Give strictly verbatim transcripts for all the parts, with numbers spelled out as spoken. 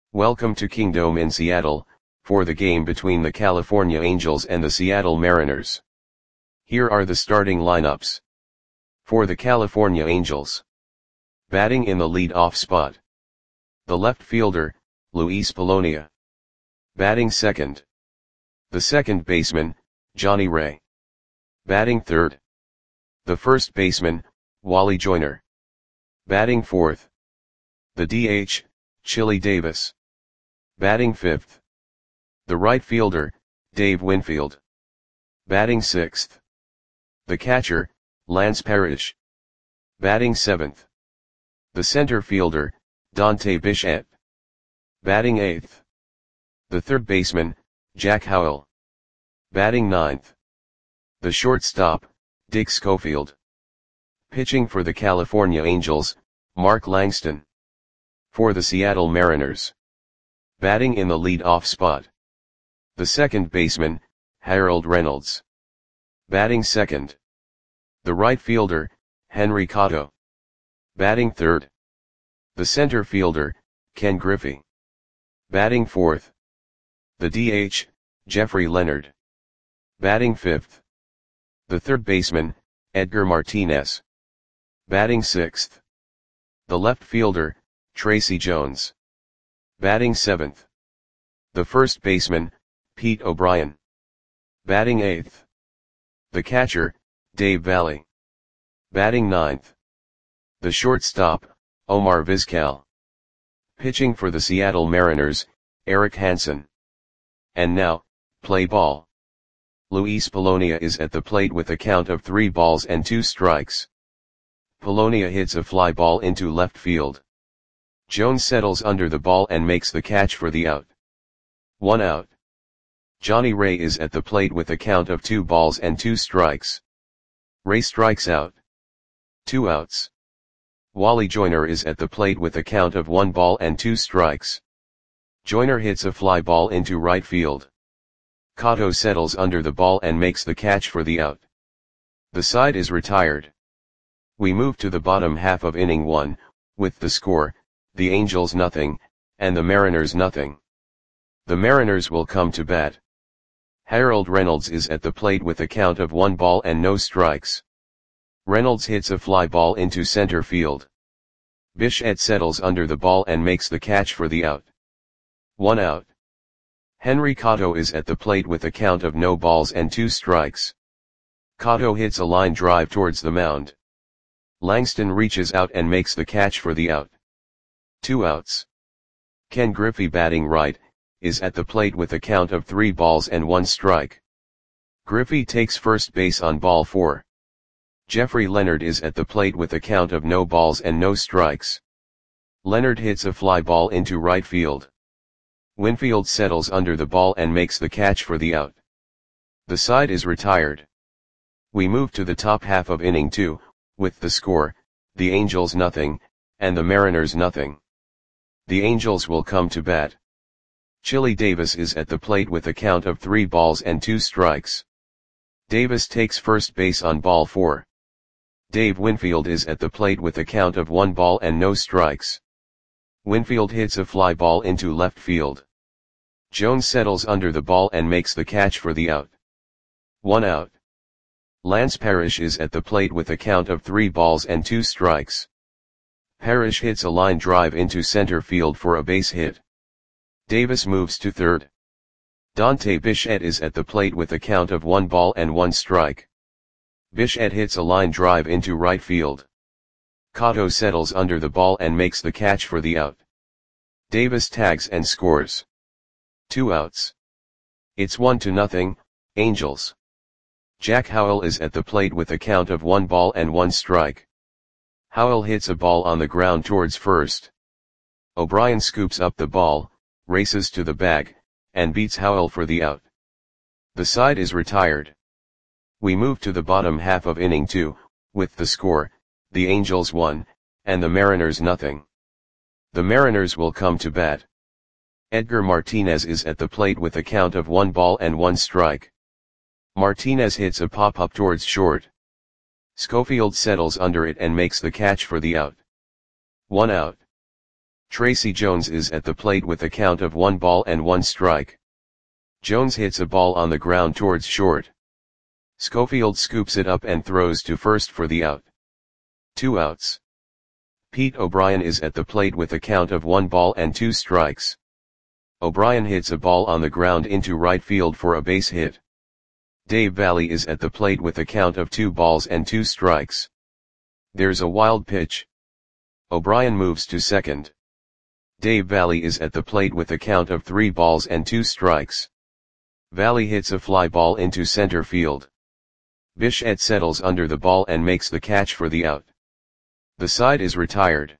Welcome to Kingdome in Seattle, for the game between the California Angels and the Seattle Mariners. Here are the starting lineups. For the California Angels. Batting in the lead-off spot. The left fielder, Luis Polonia. Batting second. The second baseman, Johnny Ray. Batting third. The first baseman, Wally Joyner. Batting fourth. The D H, Chili Davis. Batting fifth. The right fielder, Dave Winfield. Batting sixth. The catcher, Lance Parrish. Batting seventh. The center fielder, Dante Bichette. Batting eighth. The third baseman, Jack Howell. Batting ninth. The shortstop, Dick Schofield. Pitching for the California Angels, Mark Langston. For the Seattle Mariners. Batting in the lead-off spot. The second baseman, Harold Reynolds. Batting second. The right fielder, Henry Cotto. Batting third. The center fielder, Ken Griffey. Batting fourth. The D H, Jeffrey Leonard. Batting fifth. The third baseman, Edgar Martinez. Batting sixth. The left fielder, Tracy Jones. Batting seventh. The first baseman, Pete O'Brien. Batting eighth. The catcher, Dave Valle. Batting ninth. The shortstop, Omar Vizquel. Pitching for the Seattle Mariners, Eric Hansen. And now, play ball. Luis Polonia is at the plate with a count of three balls and two strikes. Polonia hits a fly ball into left field. Jones settles under the ball and makes the catch for the out. One out. Johnny Ray is at the plate with a count of two balls and two strikes. Ray strikes out. Two outs. Wally Joyner is at the plate with a count of one ball and two strikes. Joyner hits a fly ball into right field. Cotto settles under the ball and makes the catch for the out. The side is retired. We move to the bottom half of inning one, with the score, the Angels nothing, and the Mariners nothing. The Mariners will come to bat. Harold Reynolds is at the plate with a count of one ball and no strikes. Reynolds hits a fly ball into center field. Bichette settles under the ball and makes the catch for the out. One out. Henry Cotto is at the plate with a count of no balls and two strikes. Cotto hits a line drive towards the mound. Langston reaches out and makes the catch for the out. Two outs. Ken Griffey, batting right, is at the plate with a count of three balls and one strike. Griffey takes first base on ball four. Jeffrey Leonard is at the plate with a count of no balls and no strikes. Leonard hits a fly ball into right field. Winfield settles under the ball and makes the catch for the out. The side is retired. We move to the top half of inning two, with the score, the Angels nothing, and the Mariners nothing. The Angels will come to bat. Chili Davis is at the plate with a count of three balls and two strikes. Davis takes first base on ball four. Dave Winfield is at the plate with a count of one ball and no strikes. Winfield hits a fly ball into left field. Jones settles under the ball and makes the catch for the out. One out. Lance Parrish is at the plate with a count of three balls and two strikes. Parrish hits a line drive into center field for a base hit. Davis moves to third. Dante Bichette is at the plate with a count of one ball and one strike. Bichette hits a line drive into right field. Cotto settles under the ball and makes the catch for the out. Davis tags and scores. Two outs. It's one to nothing, Angels. Jack Howell is at the plate with a count of one ball and one strike. Howell hits a ball on the ground towards first. O'Brien scoops up the ball, races to the bag, and beats Howell for the out. The side is retired. We move to the bottom half of inning two, with the score, the Angels one, and the Mariners nothing. The Mariners will come to bat. Edgar Martinez is at the plate with a count of one ball and one strike. Martinez hits a pop-up towards short. Schofield settles under it and makes the catch for the out. One out. Tracy Jones is at the plate with a count of one ball and one strike. Jones hits a ball on the ground towards short. Schofield scoops it up and throws to first for the out. Two outs. Pete O'Brien is at the plate with a count of one ball and two strikes. O'Brien hits a ball on the ground into right field for a base hit. Dave Valle is at the plate with a count of two balls and two strikes. There's a wild pitch. O'Brien moves to second. Dave Valle is at the plate with a count of three balls and two strikes. Valle hits a fly ball into center field. Bichette settles under the ball and makes the catch for the out. The side is retired.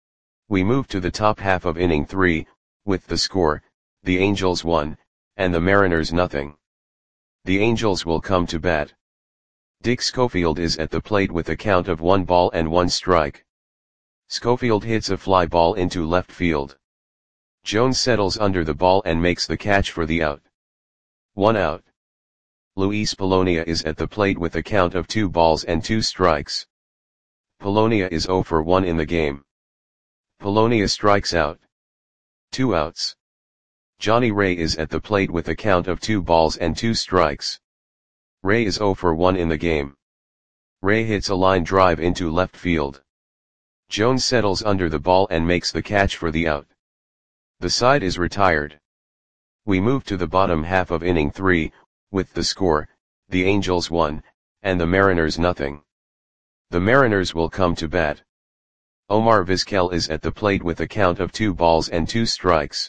We move to the top half of inning three, with the score, the Angels one, and the Mariners nothing. The Angels will come to bat. Dick Schofield is at the plate with a count of one ball and one strike. Schofield hits a fly ball into left field. Jones settles under the ball and makes the catch for the out. One out. Luis Polonia is at the plate with a count of two balls and two strikes. Polonia is oh for one in the game. Polonia strikes out. Two outs. Johnny Ray is at the plate with a count of two balls and two strikes. Ray is oh for one in the game. Ray hits a line drive into left field. Jones settles under the ball and makes the catch for the out. The side is retired. We move to the bottom half of inning three, with the score, the Angels one, and the Mariners nothing. The Mariners will come to bat. Omar Vizquel is at the plate with a count of two balls and two strikes.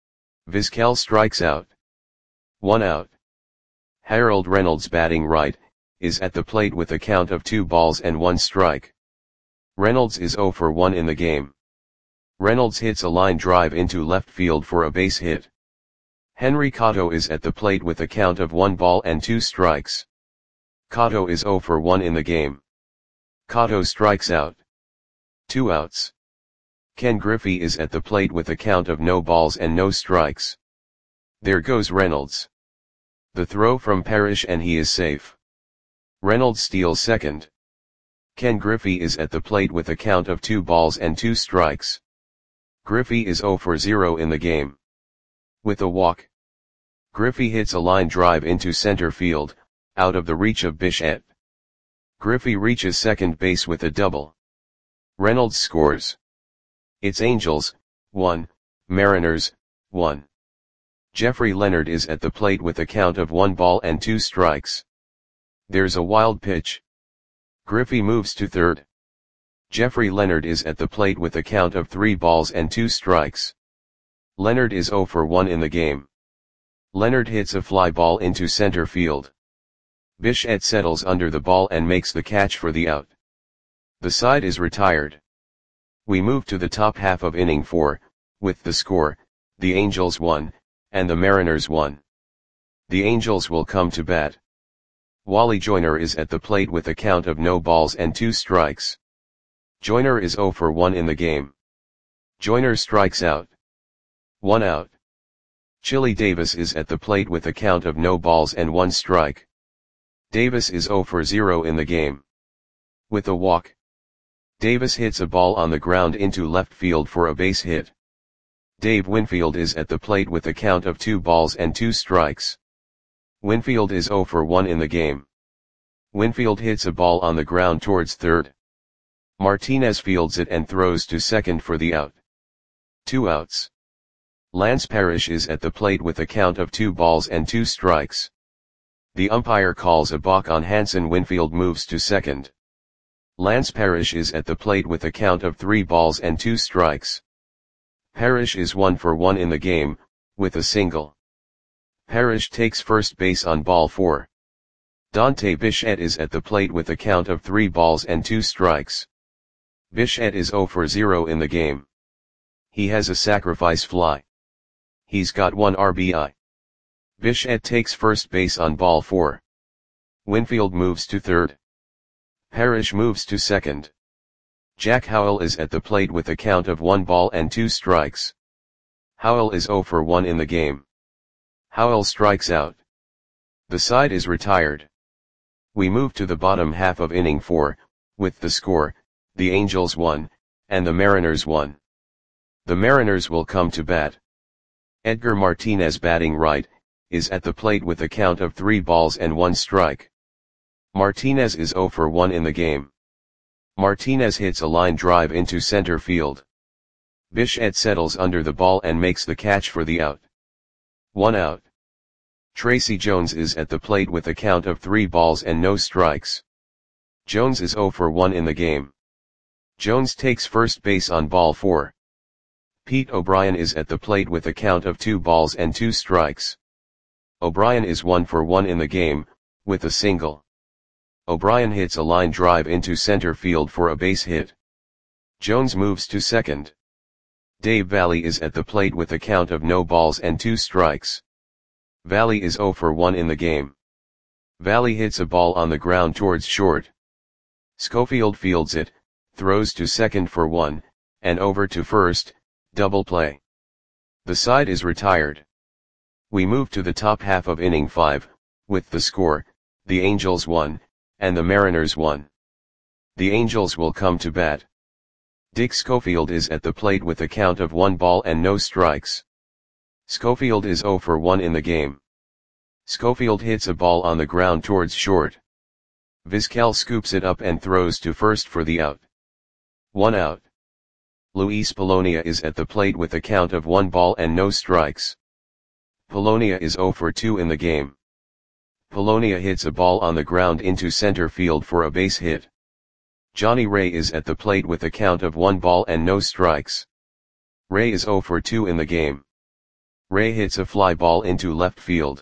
Vizquel strikes out. One out. Harold Reynolds, batting right, is at the plate with a count of two balls and one strike. Reynolds is oh for one in the game. Reynolds hits a line drive into left field for a base hit. Henry Cotto is at the plate with a count of one ball and two strikes. Cotto is oh for one in the game. Cotto strikes out. Two outs. Ken Griffey is at the plate with a count of no balls and no strikes. There goes Reynolds. The throw from Parrish and he is safe. Reynolds steals second. Ken Griffey is at the plate with a count of two balls and two strikes. Griffey is oh for zero in the game. With a walk. Griffey hits a line drive into center field, out of the reach of Bichette. Griffey reaches second base with a double. Reynolds scores. It's Angels, one, Mariners, one. Jeffrey Leonard is at the plate with a count of one ball and two strikes. There's a wild pitch. Griffey moves to third. Jeffrey Leonard is at the plate with a count of three balls and two strikes. Leonard is oh for one in the game. Leonard hits a fly ball into center field. Bichette settles under the ball and makes the catch for the out. The side is retired. We move to the top half of inning four, with the score, the Angels one, and the Mariners one. The Angels will come to bat. Wally Joyner is at the plate with a count of no balls and two strikes. Joyner is oh for one in the game. Joyner strikes out. One out. Chili Davis is at the plate with a count of no balls and one strike. Davis is oh for zero in the game. With a walk. Davis hits a ball on the ground into left field for a base hit. Dave Winfield is at the plate with a count of two balls and two strikes. Winfield is oh for one in the game. Winfield hits a ball on the ground towards third. Martinez fields it and throws to second for the out. Two outs. Lance Parrish is at the plate with a count of two balls and two strikes. The umpire calls a balk on Hanson. Winfield moves to second. Lance Parrish is at the plate with a count of three balls and two strikes. Parrish is one for one in the game, with a single. Parrish takes first base on ball four. Dante Bichette is at the plate with a count of three balls and two strikes. Bichette is oh for zero in the game. He has a sacrifice fly. He's got one R B I. Bichette takes first base on ball four. Winfield moves to third. Parrish moves to second. Jack Howell is at the plate with a count of one ball and two strikes. Howell is oh for one in the game. Howell strikes out. The side is retired. We move to the bottom half of inning four, with the score, the Angels one, and the Mariners one. The Mariners will come to bat. Edgar Martinez, batting right, is at the plate with a count of three balls and one strike. Martinez is zero for one in the game. Martinez hits a line drive into center field. Bichette settles under the ball and makes the catch for the out. One out. Tracy Jones is at the plate with a count of three balls and no strikes. Jones is zero for one in the game. Jones takes first base on ball four. Pete O'Brien is at the plate with a count of two balls and two strikes. O'Brien is one for one in the game, with a single. O'Brien hits a line drive into center field for a base hit. Jones moves to second. Dave Valle is at the plate with a count of no balls and two strikes. Valle is zero for one in the game. Valle hits a ball on the ground towards short. Schofield fields it, throws to second for one, and over to first, double play. The side is retired. We move to the top half of inning five, with the score, the Angels won, and the Mariners won. The Angels will come to bat. Dick Schofield is at the plate with a count of one ball and no strikes. Schofield is zero for one in the game. Schofield hits a ball on the ground towards short. Vizquel scoops it up and throws to first for the out. One out. Luis Polonia is at the plate with a count of one ball and no strikes. Polonia is zero for two in the game. Polonia hits a ball on the ground into center field for a base hit. Johnny Ray is at the plate with a count of one ball and no strikes. Ray is zero for two in the game. Ray hits a fly ball into left field.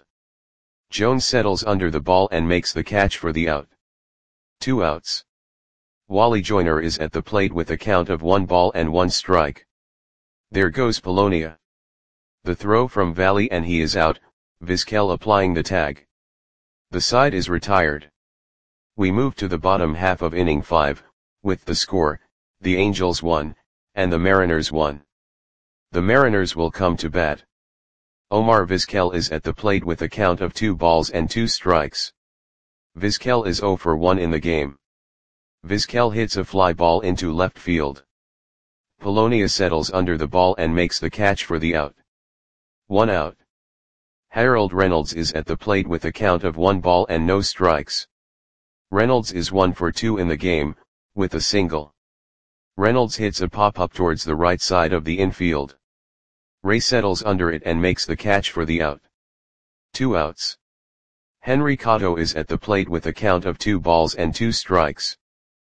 Jones settles under the ball and makes the catch for the out. Two outs. Wally Joyner is at the plate with a count of one ball and one strike. There goes Polonia. The throw from Valle and he is out, Vizquel applying the tag. The side is retired. We move to the bottom half of inning five, with the score, the Angels won, and the Mariners won. The Mariners will come to bat. Omar Vizquel is at the plate with a count of two balls and two strikes. Vizquel is zero for one in the game. Vizquel hits a fly ball into left field. Polonia settles under the ball and makes the catch for the out. One out. Harold Reynolds is at the plate with a count of one ball and no strikes. Reynolds is one for two in the game, with a single. Reynolds hits a pop-up towards the right side of the infield. Ray settles under it and makes the catch for the out. Two outs. Henry Cotto is at the plate with a count of two balls and two strikes.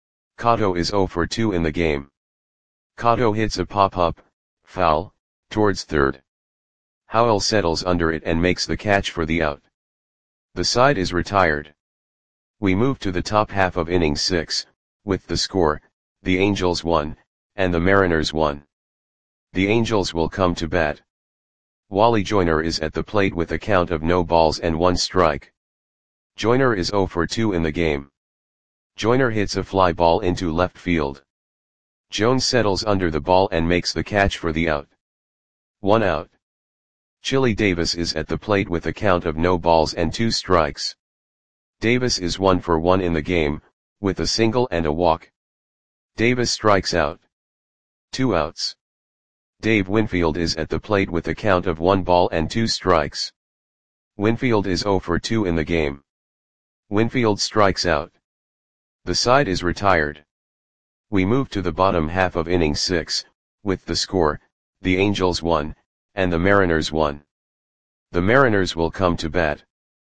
Cotto is zero for two in the game. Cotto hits a pop-up, foul, towards third. Howell settles under it and makes the catch for the out. The side is retired. We move to the top half of inning six, with the score, the Angels won, and the Mariners won. The Angels will come to bat. Wally Joyner is at the plate with a count of no balls and one strike. Joyner is zero for two in the game. Joyner hits a fly ball into left field. Jones settles under the ball and makes the catch for the out. One out. Chili Davis is at the plate with a count of no balls and two strikes. Davis is one for one in the game, with a single and a walk. Davis strikes out. Two outs. Dave Winfield is at the plate with a count of one ball and two strikes. Winfield is zero for two in the game. Winfield strikes out. The side is retired. We move to the bottom half of inning six, with the score, the Angels won, and the Mariners won. The Mariners will come to bat.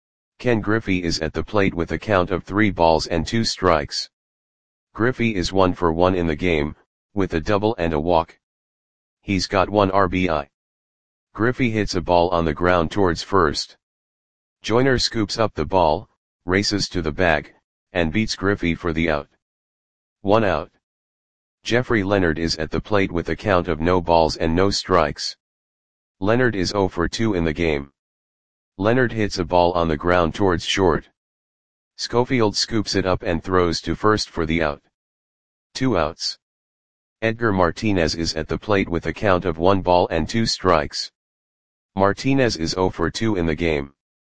Ken Griffey is at the plate with a count of three balls and two strikes. Griffey is one for one in the game, with a double and a walk. He's got one R B I. Griffey hits a ball on the ground towards first. Joyner scoops up the ball, races to the bag, and beats Griffey for the out. One out. Jeffrey Leonard is at the plate with a count of no balls and no strikes. Leonard is zero for two in the game. Leonard hits a ball on the ground towards short. Schofield scoops it up and throws to first for the out. Two outs. Edgar Martinez is at the plate with a count of one ball and two strikes. Martinez is zero for two in the game.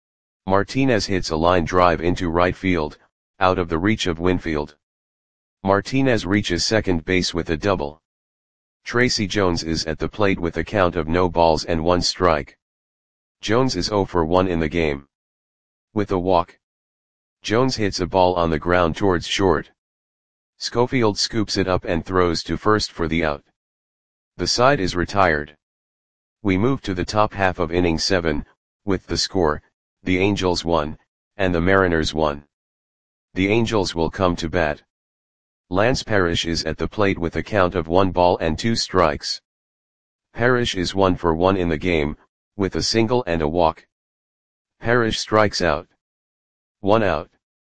Martinez hits a line drive into right field, out of the reach of Winfield. Martinez reaches second base with a double. Tracy Jones is at the plate with a count of no balls and one strike. Jones is zero for one in the game. With a walk, Jones hits a ball on the ground towards short. Schofield scoops it up and throws to first for the out. The side is retired. We move to the top half of inning seven, with the score, the Angels won, and the Mariners won. The Angels will come to bat. Lance Parrish is at the plate with a count of one ball and two strikes. Parrish is one for one in the game, with a single and a walk. Parrish strikes out. One out.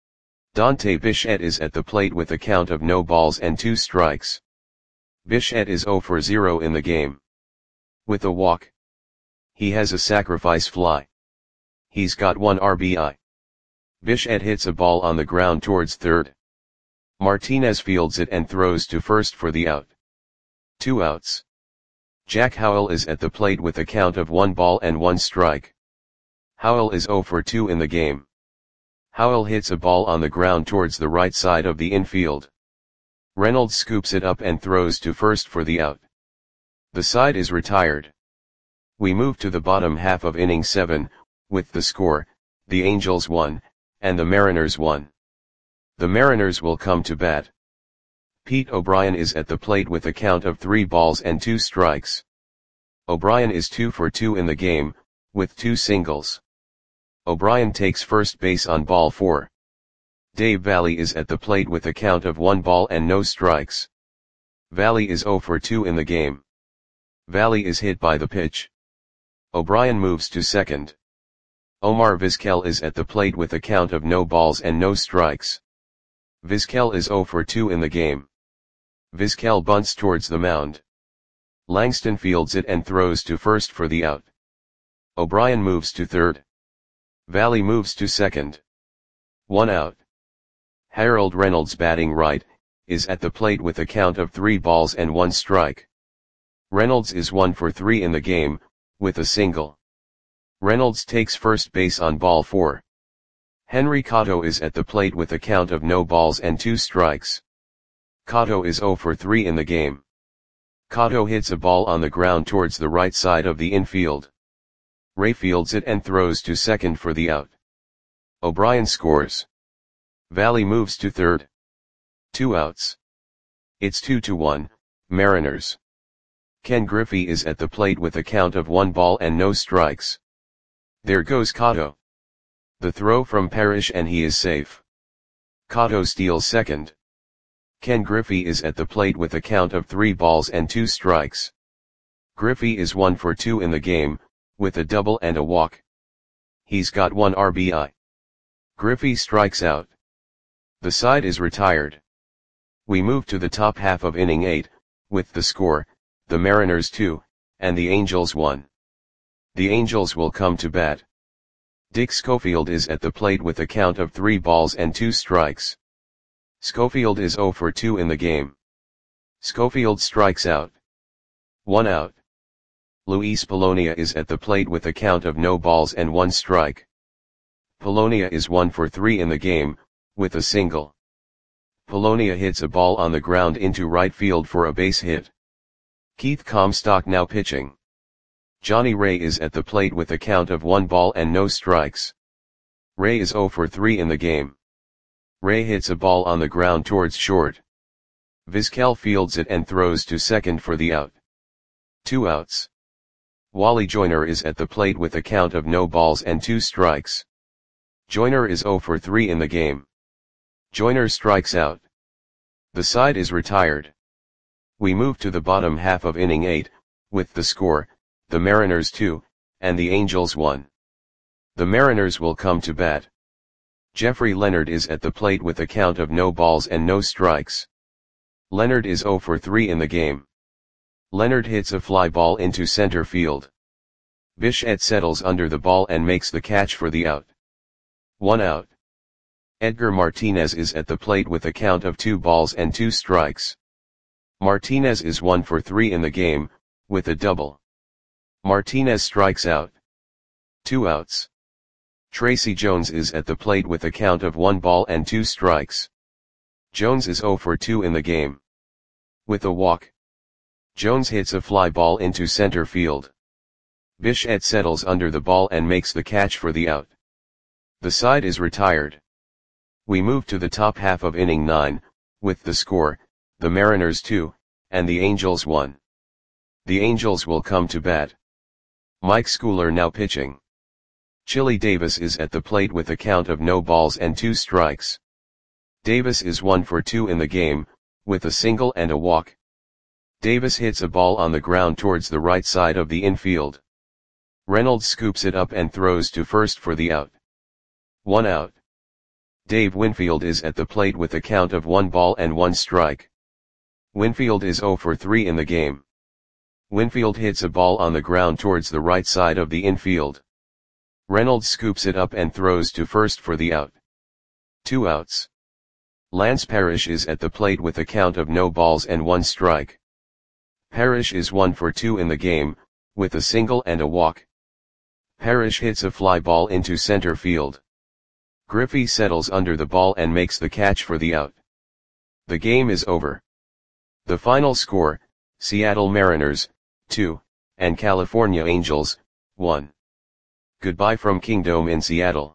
Dante Bichette is at the plate with a count of no balls and two strikes. Bichette is zero for zero in the game. With a walk, he has a sacrifice fly. He's got one R B I. Bichette hits a ball on the ground towards third. Martinez fields it and throws to first for the out. Two outs. Jack Howell is at the plate with a count of one ball and one strike. Howell is zero for two in the game. Howell hits a ball on the ground towards the right side of the infield. Reynolds scoops it up and throws to first for the out. The side is retired. We move to the bottom half of inning seven, with the score, the Angels won, and the Mariners won. The Mariners will come to bat. Pete O'Brien is at the plate with a count of three balls and two strikes. O'Brien is two for two in the game, with two singles. O'Brien takes first base on ball four. Dave Valle is at the plate with a count of one ball and no strikes. Valle is zero for two in the game. Valle is hit by the pitch. O'Brien moves to second. Omar Vizquel is at the plate with a count of no balls and no strikes. Vizquel is zero for two in the game. Vizquel bunts towards the mound. Langston fields it and throws to first for the out. O'Brien moves to third. Valle moves to second. One out. Harold Reynolds, batting right, is at the plate with a count of three balls and one strike. Reynolds is one for three in the game, with a single. Reynolds takes first base on ball four. Henry Cotto is at the plate with a count of no balls and two strikes. Cotto is zero for three in the game. Cotto hits a ball on the ground towards the right side of the infield. Ray fields it and throws to second for the out. O'Brien scores. Valle moves to third. Two outs. It's two to one, Mariners. Ken Griffey is at the plate with a count of one ball and no strikes. There goes Cotto. The throw from Parrish and he is safe. Cotto steals second. Ken Griffey is at the plate with a count of three balls and two strikes. Griffey is one for two in the game, with a double and a walk. He's got one R B I. Griffey strikes out. The side is retired. We move to the top half of inning eight, with the score, the Mariners two, and the Angels one. The Angels will come to bat. Dick Schofield is at the plate with a count of three balls and two strikes. Schofield is zero for two in the game. Schofield strikes out. One out. Luis Polonia is at the plate with a count of no balls and one strike. Polonia is one for three in the game, with a single. Polonia hits a ball on the ground into right field for a base hit. Keith Comstock now pitching. Johnny Ray is at the plate with a count of one ball and no strikes. Ray is zero for three in the game. Ray hits a ball on the ground towards short. Vizquel fields it and throws to second for the out. Two outs. Wally Joyner is at the plate with a count of no balls and two strikes. Joyner is zero for three in the game. Joyner strikes out. The side is retired. We move to the bottom half of inning eight, with the score, the Mariners two, and the Angels one. The Mariners will come to bat. Jeffrey Leonard is at the plate with a count of no balls and no strikes. Leonard is zero for three in the game. Leonard hits a fly ball into center field. Bichette settles under the ball and makes the catch for the out. One out. Edgar Martinez is at the plate with a count of two balls and two strikes. Martinez is one for three in the game, with a double. Martinez strikes out. Two outs. Tracy Jones is at the plate with a count of one ball and two strikes. Jones is zero for two in the game. With a walk. Jones hits a fly ball into center field. Bichette settles under the ball and makes the catch for the out. The side is retired. We move to the top half of inning nine, with the score, the Mariners two, and the Angels one. The Angels will come to bat. Mike Schooler now pitching. Chili Davis is at the plate with a count of no balls and two strikes. Davis is one for two in the game, with a single and a walk. Davis hits a ball on the ground towards the right side of the infield. Reynolds scoops it up and throws to first for the out. One out. Dave Winfield is at the plate with a count of one ball and one strike. Winfield is zero for three in the game. Winfield hits a ball on the ground towards the right side of the infield. Reynolds scoops it up and throws to first for the out. Two outs. Lance Parrish is at the plate with a count of no balls and one strike. Parrish is one for two in the game, with a single and a walk. Parrish hits a fly ball into center field. Griffey settles under the ball and makes the catch for the out. The game is over. The final score, Seattle Mariners, two, and California Angels, one. Goodbye from Kingdome in Seattle.